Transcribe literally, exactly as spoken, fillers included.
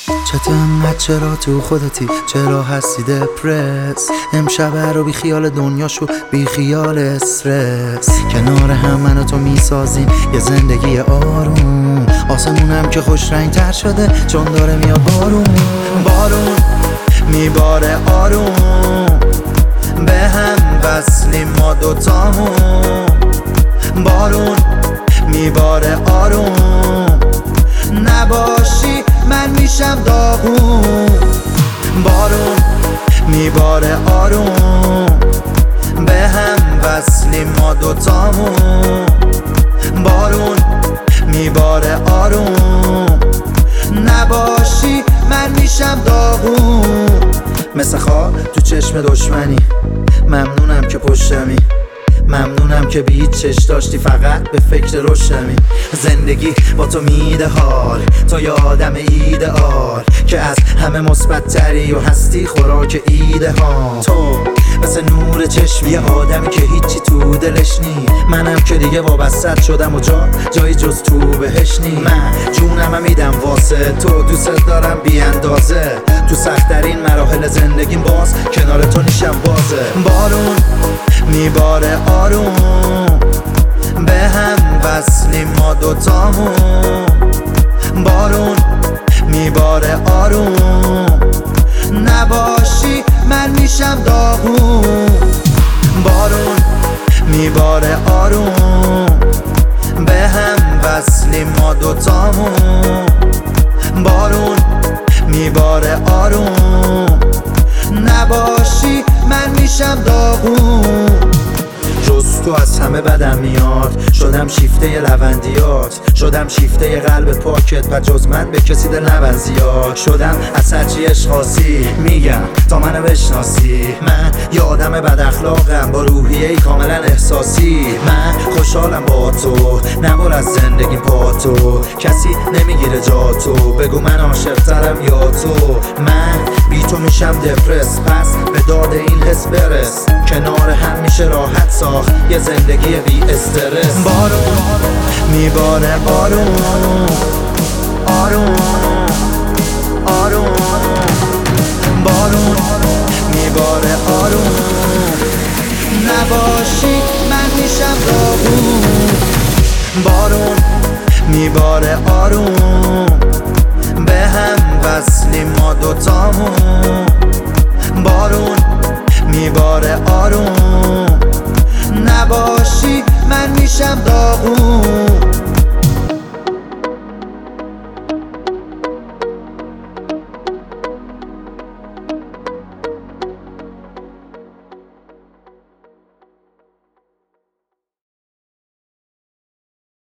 چطور انقدر چرا تو خودتی؟ چرا هستی دپرس؟ امشب رو بی خیال دنیا شو، بی خیال استرس. کنار هم من و تو میسازیم یه زندگی آروم، آسمونم که خوش رنگ تر شده چون داره میاد بارون. بارون میباره آروم، به هم وصلیم ما دوتامون. بارون میباره آروم، نباشی من میشم داغون. بارون میباره آروم، به هم وصلیم ما دوتامون. بارون میباره آروم، نباشی من میشم داغون. مثل خواب تو چشم دشمنی، ممنونم که پشتمی، ممنونم که بی هیچ چش داشتی فقط به فکر روشنمی. زندگی با تو میده حال، تو یه آدم ایدئال که از همه مثبت تری و هستی خوراک ایده ها. تو مثل نور چشمی، یه آدمی که هیچی تو دلش نی. منم که دیگه وابستت شدم و جا جایی جز تو بهش نی. من جونم میدم واسه تو، دوست دارم بی اندازه. تو سخت‌ترین مراحل زندگیم باز کنار تو نیشم بازه. بارون میباره آروم، به هم وصلیم ما دوتامون. بارون میباره آروم، نباشی من میشم داغون. بارون میباره آروم، به هم وصلیم ما دوتامون. بارون میباره آروم، نباشی من میشم داغون. جز تو از همه بدم میاد، شدم شیفته ی لوندیات، شدم شیفته ی قلب پاکت و جز من به کسی دل نبند زیاد. شدم از هرچی عشق خاصی میگم تا منو بشناسی. من یه آدم بد اخلاقم با روحیه ای کاملا احساسی. من خوشحالم با تو، نبر از زندگی پا تو. کسی نمیگیره جا تو، بگو من عاشق‌ترم یا تو. من بی تو میشم دپرس، پس به داد این حس برس. کنار هم میشه راحت ساخت یه زندگی بی استرس. بارون میباره آروم،